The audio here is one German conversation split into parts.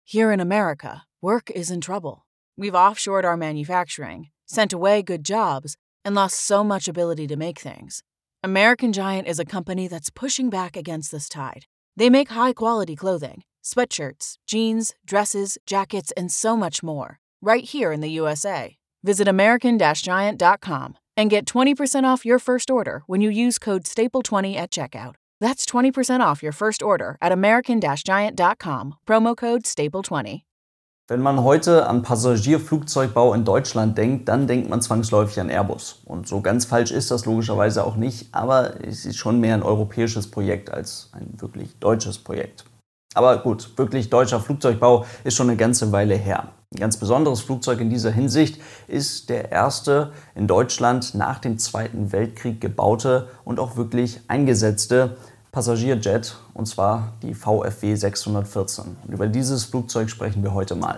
Here in America, work is in trouble. We've offshored our manufacturing, sent away good jobs, and lost so much ability to make things. American Giant is a company that's pushing back against this tide. They make high-quality clothing, sweatshirts, jeans, dresses, jackets, and so much more, right here in the USA. Visit American-Giant.com and get 20% off your first order when you use code STAPLE20 at checkout. That's 20% off your first order at American-Giant.com, Promo code STAPLE20. Wenn man heute an Passagierflugzeugbau in Deutschland denkt, dann denkt man zwangsläufig an Airbus. Und so ganz falsch ist das logischerweise auch nicht, aber es ist schon mehr ein europäisches Projekt als ein wirklich deutsches Projekt. Aber gut, wirklich deutscher Flugzeugbau ist schon eine ganze Weile her. Ein ganz besonderes Flugzeug in dieser Hinsicht ist der erste in Deutschland nach dem Zweiten Weltkrieg gebaute und auch wirklich eingesetzte Passagierjet, und zwar die VfW 614. Und über dieses Flugzeug sprechen wir heute mal.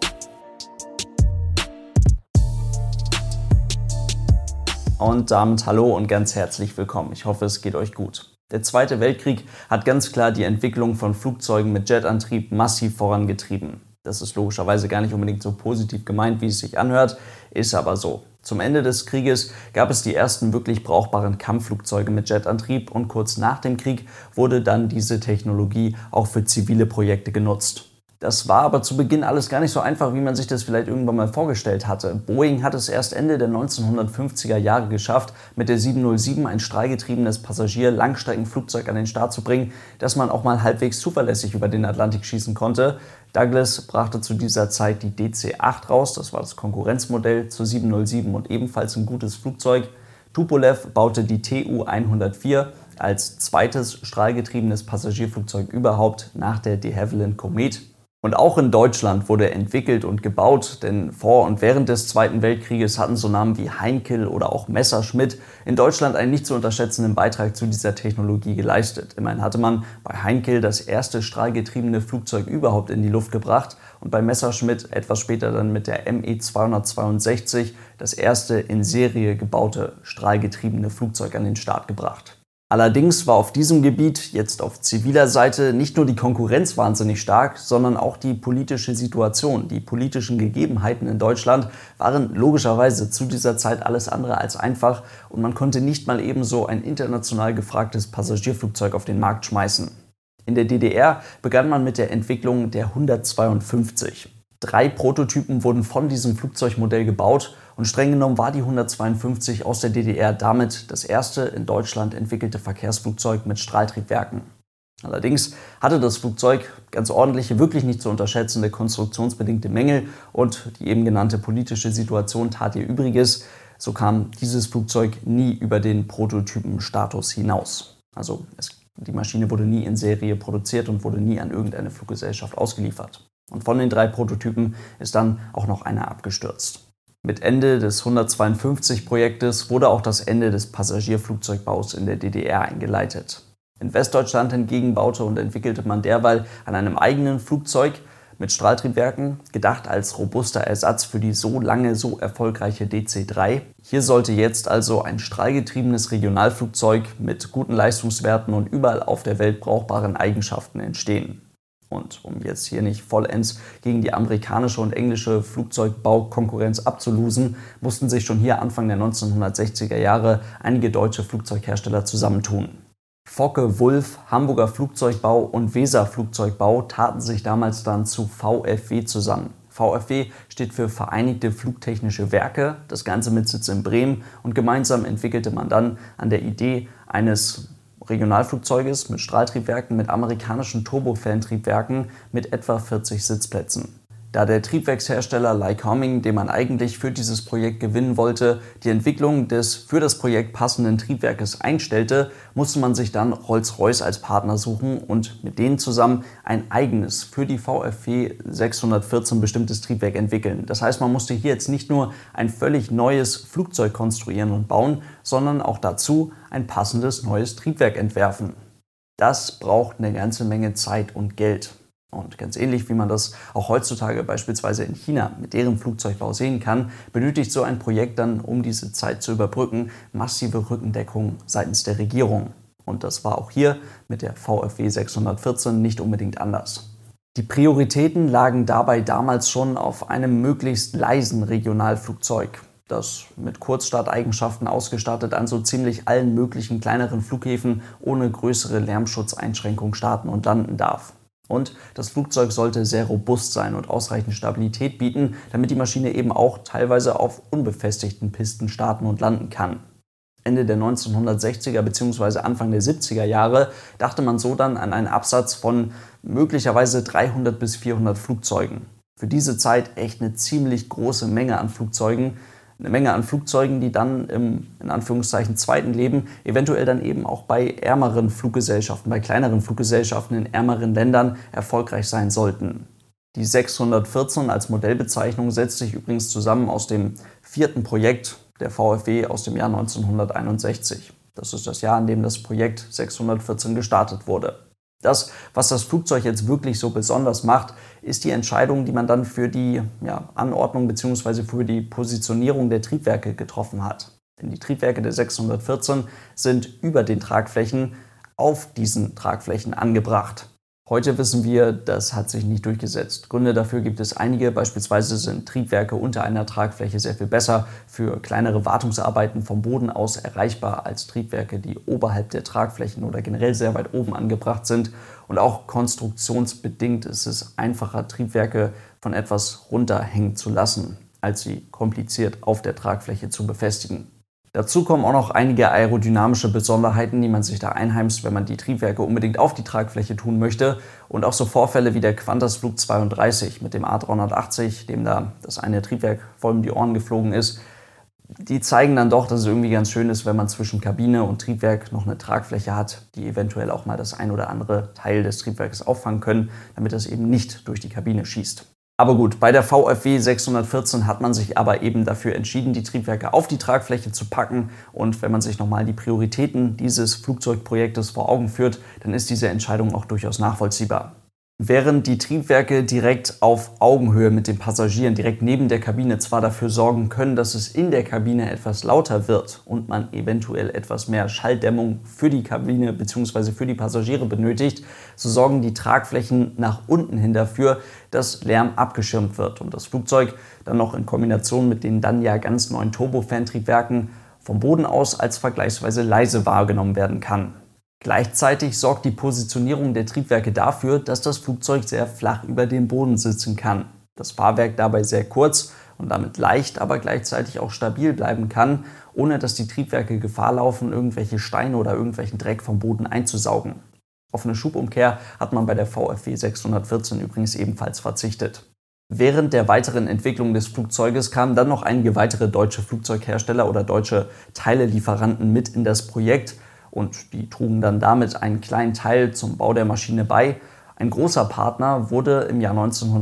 Und damit hallo und ganz herzlich willkommen. Ich hoffe, es geht euch gut. Der Zweite Weltkrieg hat ganz klar die Entwicklung von Flugzeugen mit Jetantrieb massiv vorangetrieben. Das ist logischerweise gar nicht unbedingt so positiv gemeint, wie es sich anhört, ist aber so. Zum Ende des Krieges gab es die ersten wirklich brauchbaren Kampfflugzeuge mit Jetantrieb und kurz nach dem Krieg wurde dann diese Technologie auch für zivile Projekte genutzt. Das war aber zu Beginn alles gar nicht so einfach, wie man sich das vielleicht irgendwann mal vorgestellt hatte. Boeing hat es erst Ende der 1950er Jahre geschafft, mit der 707 ein strahlgetriebenes Passagier-Langstreckenflugzeug an den Start zu bringen, das man auch mal halbwegs zuverlässig über den Atlantik schießen konnte. Douglas brachte zu dieser Zeit die DC-8 raus, das war das Konkurrenzmodell zur 707 und ebenfalls ein gutes Flugzeug. Tupolev baute die Tu-104 als zweites strahlgetriebenes Passagierflugzeug überhaupt nach der de Havilland Comet. Und auch in Deutschland wurde entwickelt und gebaut, denn vor und während des Zweiten Weltkrieges hatten so Namen wie Heinkel oder auch Messerschmitt in Deutschland einen nicht zu unterschätzenden Beitrag zu dieser Technologie geleistet. Immerhin hatte man bei Heinkel das erste strahlgetriebene Flugzeug überhaupt in die Luft gebracht und bei Messerschmitt etwas später dann mit der Me 262 das erste in Serie gebaute strahlgetriebene Flugzeug an den Start gebracht. Allerdings war auf diesem Gebiet, jetzt auf ziviler Seite, nicht nur die Konkurrenz wahnsinnig stark, sondern auch die politische Situation. Die politischen Gegebenheiten in Deutschland waren logischerweise zu dieser Zeit alles andere als einfach und man konnte nicht mal ebenso ein international gefragtes Passagierflugzeug auf den Markt schmeißen. In der DDR begann man mit der Entwicklung der 152. 3 Prototypen wurden von diesem Flugzeugmodell gebaut und streng genommen war die 152 aus der DDR damit das erste in Deutschland entwickelte Verkehrsflugzeug mit Strahltriebwerken. Allerdings hatte das Flugzeug ganz ordentliche, wirklich nicht zu unterschätzende konstruktionsbedingte Mängel und die eben genannte politische Situation tat ihr Übriges. So kam dieses Flugzeug nie über den Prototypenstatus hinaus. Also die Maschine wurde nie in Serie produziert und wurde nie an irgendeine Fluggesellschaft ausgeliefert. Und von den 3 Prototypen ist dann auch noch einer abgestürzt. Mit Ende des 152-Projektes wurde auch das Ende des Passagierflugzeugbaus in der DDR eingeleitet. In Westdeutschland hingegen baute und entwickelte man derweil an einem eigenen Flugzeug mit Strahltriebwerken, gedacht als robuster Ersatz für die so lange so erfolgreiche DC-3. Hier sollte jetzt also ein strahlgetriebenes Regionalflugzeug mit guten Leistungswerten und überall auf der Welt brauchbaren Eigenschaften entstehen. Und um jetzt hier nicht vollends gegen die amerikanische und englische Flugzeugbaukonkurrenz abzulosen, mussten sich schon hier Anfang der 1960er Jahre einige deutsche Flugzeughersteller zusammentun. Focke Wulf, Hamburger Flugzeugbau und Weser Flugzeugbau taten sich damals dann zu VfW zusammen. VfW steht für Vereinigte Flugtechnische Werke, das Ganze mit Sitz in Bremen, und gemeinsam entwickelte man dann an der Idee eines Regionalflugzeuges mit Strahltriebwerken mit amerikanischen Turbofan-Triebwerken mit etwa 40 Sitzplätzen. Da der Triebwerkshersteller Lycoming, den man eigentlich für dieses Projekt gewinnen wollte, die Entwicklung des für das Projekt passenden Triebwerkes einstellte, musste man sich dann Rolls-Royce als Partner suchen und mit denen zusammen ein eigenes, für die VfW 614 bestimmtes Triebwerk entwickeln. Das heißt, man musste hier jetzt nicht nur ein völlig neues Flugzeug konstruieren und bauen, sondern auch dazu ein passendes neues Triebwerk entwerfen. Das braucht eine ganze Menge Zeit und Geld. Und ganz ähnlich wie man das auch heutzutage beispielsweise in China mit deren Flugzeugbau sehen kann, benötigt so ein Projekt dann, um diese Zeit zu überbrücken, massive Rückendeckung seitens der Regierung. Und das war auch hier mit der VfW 614 nicht unbedingt anders. Die Prioritäten lagen dabei damals schon auf einem möglichst leisen Regionalflugzeug, das mit Kurzstarteigenschaften ausgestattet an so ziemlich allen möglichen kleineren Flughäfen ohne größere Lärmschutzeinschränkungen starten und landen darf. Und das Flugzeug sollte sehr robust sein und ausreichend Stabilität bieten, damit die Maschine eben auch teilweise auf unbefestigten Pisten starten und landen kann. Ende der 1960er bzw. Anfang der 70er Jahre dachte man so dann an einen Absatz von möglicherweise 300 bis 400 Flugzeugen. Für diese Zeit echt eine ziemlich große Menge an Flugzeugen. Eine Menge an Flugzeugen, die dann im, in Anführungszeichen, zweiten Leben eventuell dann eben auch bei ärmeren Fluggesellschaften, bei kleineren Fluggesellschaften in ärmeren Ländern erfolgreich sein sollten. Die 614 als Modellbezeichnung setzt sich übrigens zusammen aus dem vierten Projekt der VfW aus dem Jahr 1961. Das ist das Jahr, in dem das Projekt 614 gestartet wurde. Das, was das Flugzeug jetzt wirklich so besonders macht, ist die Entscheidung, die man dann für die Anordnung bzw. für die Positionierung der Triebwerke getroffen hat. Denn die Triebwerke der 614 sind über den Tragflächen auf diesen Tragflächen angebracht. Heute wissen wir, das hat sich nicht durchgesetzt. Gründe dafür gibt es einige. Beispielsweise sind Triebwerke unter einer Tragfläche sehr viel besser für kleinere Wartungsarbeiten vom Boden aus erreichbar als Triebwerke, die oberhalb der Tragflächen oder generell sehr weit oben angebracht sind. Und auch konstruktionsbedingt ist es einfacher, Triebwerke von etwas runterhängen zu lassen, als sie kompliziert auf der Tragfläche zu befestigen. Dazu kommen auch noch einige aerodynamische Besonderheiten, die man sich da einheimst, wenn man die Triebwerke unbedingt auf die Tragfläche tun möchte. Und auch so Vorfälle wie der Qantas Flug 32 mit dem A380, dem da das eine Triebwerk voll um die Ohren geflogen ist, die zeigen dann doch, dass es irgendwie ganz schön ist, wenn man zwischen Kabine und Triebwerk noch eine Tragfläche hat, die eventuell auch mal das ein oder andere Teil des Triebwerkes auffangen können, damit das eben nicht durch die Kabine schießt. Aber gut, bei der VfW 614 hat man sich aber eben dafür entschieden, die Triebwerke auf die Tragfläche zu packen. Und wenn man sich nochmal die Prioritäten dieses Flugzeugprojektes vor Augen führt, dann ist diese Entscheidung auch durchaus nachvollziehbar. Während die Triebwerke direkt auf Augenhöhe mit den Passagieren, direkt neben der Kabine zwar dafür sorgen können, dass es in der Kabine etwas lauter wird und man eventuell etwas mehr Schalldämmung für die Kabine bzw. für die Passagiere benötigt, so sorgen die Tragflächen nach unten hin dafür, dass Lärm abgeschirmt wird und das Flugzeug dann noch in Kombination mit den dann ja ganz neuen Turbofan-Triebwerken vom Boden aus als vergleichsweise leise wahrgenommen werden kann. Gleichzeitig sorgt die Positionierung der Triebwerke dafür, dass das Flugzeug sehr flach über dem Boden sitzen kann. Das Fahrwerk dabei sehr kurz und damit leicht, aber gleichzeitig auch stabil bleiben kann, ohne dass die Triebwerke Gefahr laufen, irgendwelche Steine oder irgendwelchen Dreck vom Boden einzusaugen. Auf eine Schubumkehr hat man bei der VfW 614 übrigens ebenfalls verzichtet. Während der weiteren Entwicklung des Flugzeuges kamen dann noch einige weitere deutsche Flugzeughersteller oder deutsche Teilelieferanten mit in das Projekt. Und die trugen dann damit einen kleinen Teil zum Bau der Maschine bei. Ein großer Partner wurde im Jahr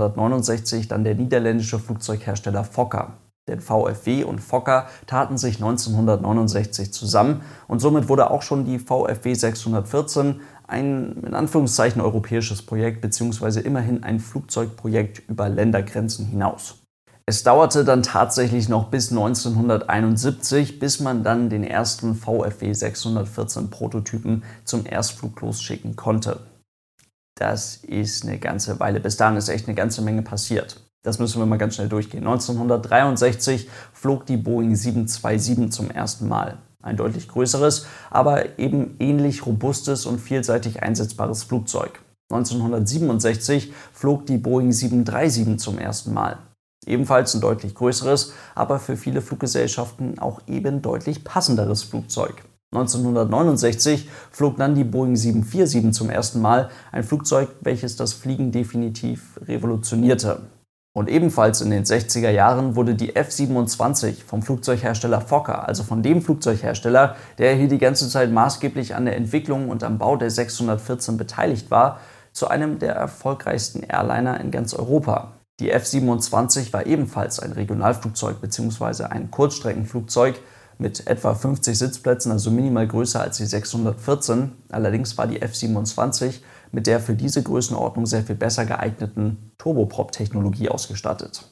1969 dann der niederländische Flugzeughersteller Fokker. Denn VfW und Fokker taten sich 1969 zusammen und somit wurde auch schon die VfW 614 ein in Anführungszeichen europäisches Projekt bzw. immerhin ein Flugzeugprojekt über Ländergrenzen hinaus. Es dauerte dann tatsächlich noch bis 1971, bis man dann den ersten VfW 614 Prototypen zum Erstflug losschicken konnte. Das ist eine ganze Weile. Bis dahin ist echt eine ganze Menge passiert. Das müssen wir mal ganz schnell durchgehen. 1963 flog die Boeing 727 zum ersten Mal. Ein deutlich größeres, aber eben ähnlich robustes und vielseitig einsetzbares Flugzeug. 1967 flog die Boeing 737 zum ersten Mal. Ebenfalls ein deutlich größeres, aber für viele Fluggesellschaften auch eben deutlich passenderes Flugzeug. 1969 flog dann die Boeing 747 zum ersten Mal, ein Flugzeug, welches das Fliegen definitiv revolutionierte. Und ebenfalls in den 60er Jahren wurde die F-27 vom Flugzeughersteller Fokker, also von dem Flugzeughersteller, der hier die ganze Zeit maßgeblich an der Entwicklung und am Bau der 614 beteiligt war, zu einem der erfolgreichsten Airliner in ganz Europa. Die F-27 war ebenfalls ein Regionalflugzeug bzw. ein Kurzstreckenflugzeug mit etwa 50 Sitzplätzen, also minimal größer als die 614. Allerdings war die F-27 mit der für diese Größenordnung sehr viel besser geeigneten Turboprop-Technologie ausgestattet.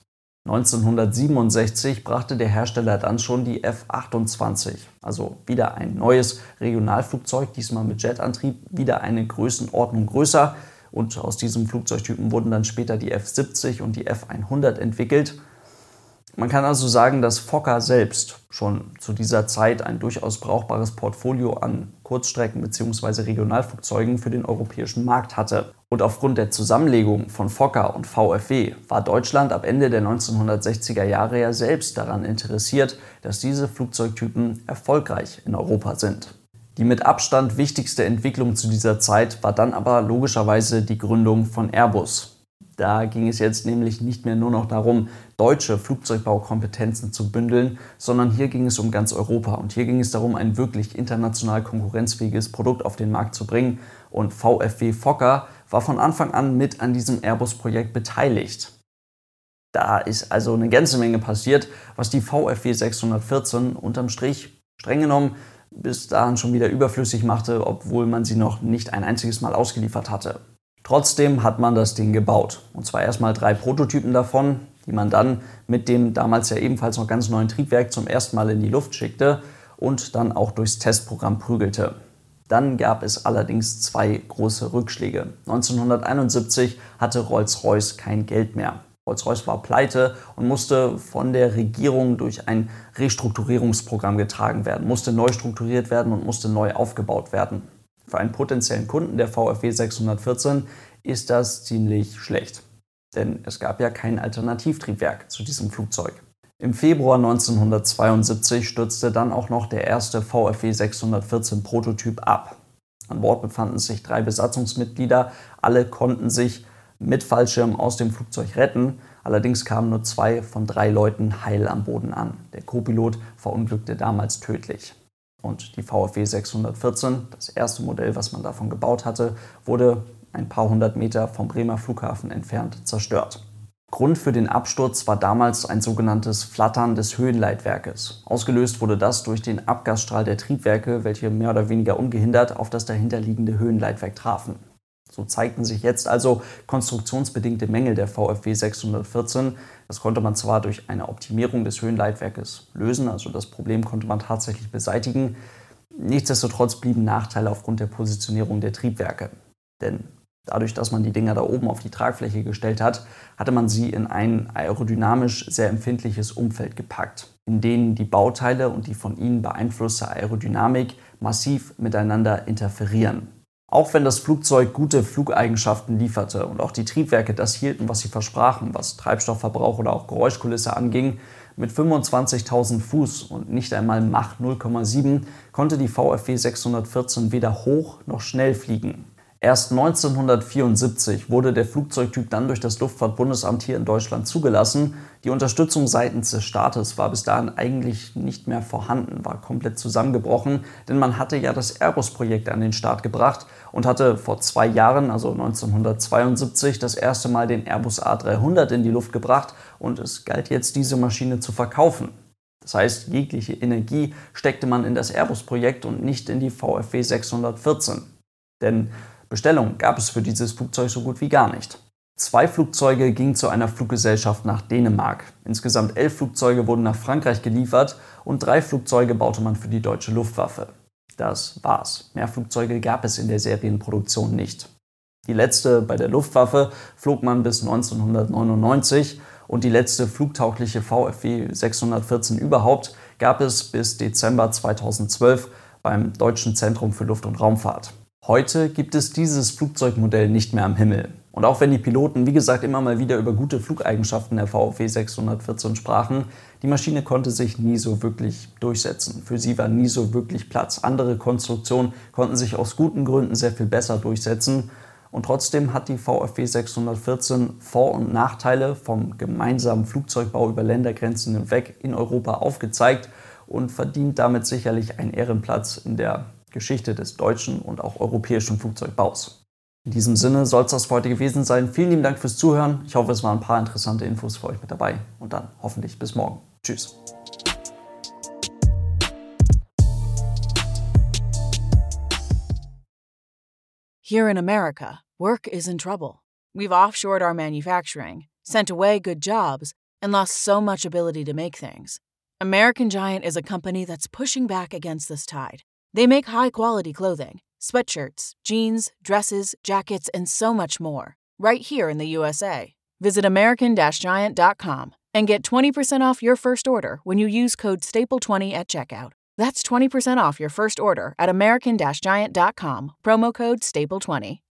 1967 brachte der Hersteller dann schon die F-28, also wieder ein neues Regionalflugzeug, diesmal mit Jetantrieb, wieder eine Größenordnung größer Und aus diesem Flugzeugtypen wurden dann später die F-70 und die F-100 entwickelt. Man kann also sagen, dass Fokker selbst schon zu dieser Zeit ein durchaus brauchbares Portfolio an Kurzstrecken- bzw. Regionalflugzeugen für den europäischen Markt hatte. Und aufgrund der Zusammenlegung von Fokker und VfW war Deutschland ab Ende der 1960er Jahre ja selbst daran interessiert, dass diese Flugzeugtypen erfolgreich in Europa sind. Die mit Abstand wichtigste Entwicklung zu dieser Zeit war dann aber logischerweise die Gründung von Airbus. Da ging es jetzt nämlich nicht mehr nur noch darum, deutsche Flugzeugbaukompetenzen zu bündeln, sondern hier ging es um ganz Europa. Und hier ging es darum, ein wirklich international konkurrenzfähiges Produkt auf den Markt zu bringen. Und VfW Fokker war von Anfang an mit an diesem Airbus-Projekt beteiligt. Da ist also eine ganze Menge passiert, was die VfW 614 unterm Strich streng genommen bis dahin schon wieder überflüssig machte, obwohl man sie noch nicht ein einziges Mal ausgeliefert hatte. Trotzdem hat man das Ding gebaut. Und zwar erstmal 3 Prototypen davon, die man dann mit dem damals ja ebenfalls noch ganz neuen Triebwerk zum ersten Mal in die Luft schickte und dann auch durchs Testprogramm prügelte. Dann gab es allerdings 2 große Rückschläge. 1971 hatte Rolls-Royce kein Geld mehr. Rolls-Royce war pleite und musste von der Regierung durch ein Restrukturierungsprogramm getragen werden, musste neu strukturiert werden und musste neu aufgebaut werden. Für einen potenziellen Kunden der VfW 614 ist das ziemlich schlecht, denn es gab ja kein Alternativtriebwerk zu diesem Flugzeug. Im Februar 1972 stürzte dann auch noch der erste VfW 614 Prototyp ab. An Bord befanden sich 3 Besatzungsmitglieder, alle konnten sich mit Fallschirm aus dem Flugzeug retten, allerdings kamen nur 2 von 3 Leuten heil am Boden an. Der Co-Pilot verunglückte damals tödlich. Und die VfW 614, das erste Modell, was man davon gebaut hatte, wurde ein paar hundert Meter vom Bremer Flughafen entfernt zerstört. Grund für den Absturz war damals ein sogenanntes Flattern des Höhenleitwerkes. Ausgelöst wurde das durch den Abgasstrahl der Triebwerke, welche mehr oder weniger ungehindert auf das dahinterliegende Höhenleitwerk trafen. So zeigten sich jetzt also konstruktionsbedingte Mängel der VfW 614. Das konnte man zwar durch eine Optimierung des Höhenleitwerkes lösen, also das Problem konnte man tatsächlich beseitigen. Nichtsdestotrotz blieben Nachteile aufgrund der Positionierung der Triebwerke. Denn dadurch, dass man die Dinger da oben auf die Tragfläche gestellt hat, hatte man sie in ein aerodynamisch sehr empfindliches Umfeld gepackt, in denen die Bauteile und die von ihnen beeinflusste Aerodynamik massiv miteinander interferieren. Auch wenn das Flugzeug gute Flugeigenschaften lieferte und auch die Triebwerke das hielten, was sie versprachen, was Treibstoffverbrauch oder auch Geräuschkulisse anging, mit 25.000 Fuß und nicht einmal Mach 0,7 konnte die VfW 614 weder hoch noch schnell fliegen. Erst 1974 wurde der Flugzeugtyp dann durch das Luftfahrtbundesamt hier in Deutschland zugelassen. Die Unterstützung seitens des Staates war bis dahin eigentlich nicht mehr vorhanden, war komplett zusammengebrochen, denn man hatte ja das Airbus-Projekt an den Start gebracht und hatte vor 2 Jahren, also 1972, das erste Mal den Airbus A300 in die Luft gebracht und es galt jetzt, diese Maschine zu verkaufen. Das heißt, jegliche Energie steckte man in das Airbus-Projekt und nicht in die VfW 614. Denn Bestellungen gab es für dieses Flugzeug so gut wie gar nicht. 2 Flugzeuge gingen zu einer Fluggesellschaft nach Dänemark. Insgesamt 11 Flugzeuge wurden nach Frankreich geliefert und 3 Flugzeuge baute man für die deutsche Luftwaffe. Das war's. Mehr Flugzeuge gab es in der Serienproduktion nicht. Die letzte bei der Luftwaffe flog man bis 1999 und die letzte flugtaugliche VfW 614 überhaupt gab es bis Dezember 2012 beim Deutschen Zentrum für Luft- und Raumfahrt. Heute gibt es dieses Flugzeugmodell nicht mehr am Himmel. Und auch wenn die Piloten, wie gesagt, immer mal wieder über gute Flugeigenschaften der VfW 614 sprachen, die Maschine konnte sich nie so wirklich durchsetzen. Für sie war nie so wirklich Platz. Andere Konstruktionen konnten sich aus guten Gründen sehr viel besser durchsetzen. Und trotzdem hat die VfW 614 Vor- und Nachteile vom gemeinsamen Flugzeugbau über Ländergrenzen hinweg in Europa aufgezeigt und verdient damit sicherlich einen Ehrenplatz in der Geschichte des deutschen und auch europäischen Flugzeugbaus. In diesem Sinne soll es das für heute gewesen sein. Vielen lieben Dank fürs Zuhören. Ich hoffe, es waren ein paar interessante Infos für euch mit dabei. Und dann hoffentlich bis morgen. Tschüss. Here in America, work is in trouble. We've offshored our manufacturing, sent away good jobs, and lost so much ability to make things. American Giant is a company that's pushing back against this tide. They make high-quality clothing, sweatshirts, jeans, dresses, jackets, and so much more, right here in the USA. Visit American-Giant.com and get 20% off your first order when you use code STAPLE20 at checkout. That's 20% off your first order at American-Giant.com, promo code STAPLE20.